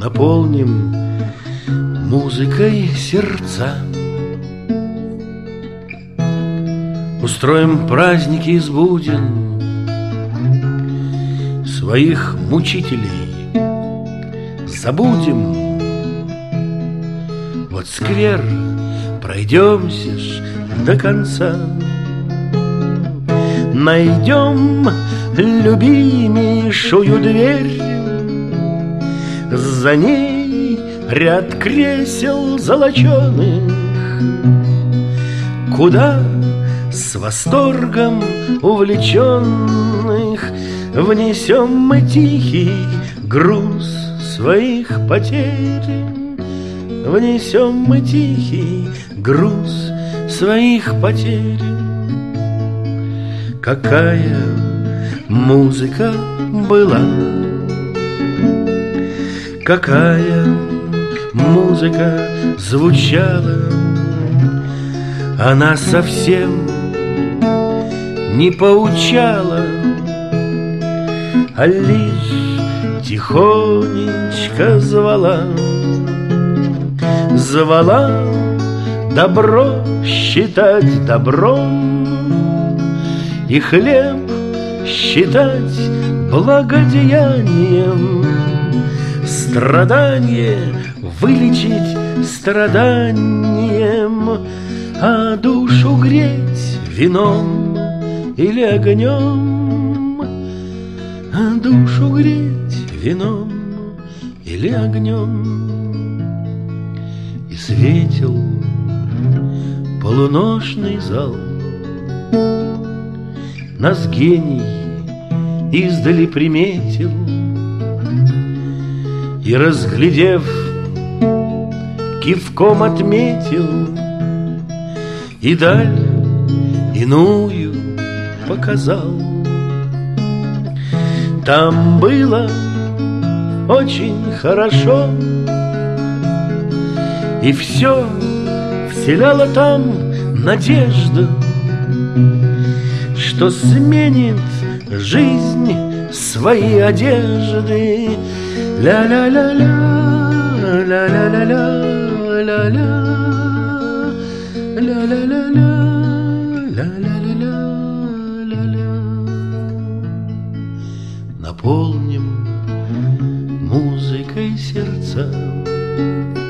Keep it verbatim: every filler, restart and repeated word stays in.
наполним музыкой сердца. Устроим праздники из буден своих мучителей. Забудем вот сквер, пройдемся ж до конца. Найдем любимейшую дверь, за ней ряд кресел золоченых, куда с восторгом увлеченных внесем мы тихий груз своих потерь. Внесем мы тихий груз своих потерь. Какая музыка была, какая музыка звучала, она совсем не поучала, а лишь тихонечко звала. Звала добро считать добром и хлеб считать благодеянием, страдание вылечить страданием, а душу греть вином или огнем, а душу греть вином или огнем. И светил полуношный зал, нас гений издали приметил, и, разглядев, кивком отметил, и даль иную показал. Там было очень хорошо, и все вселяло там надежду, что сменит жизнь свои одежды. Ля-ля-ля-ля, ля-ля-ля-ля, ля-ля, ля-ля-ля-ля, ля-ля-ля-ля, ля-ля. Наполним музыкой сердца.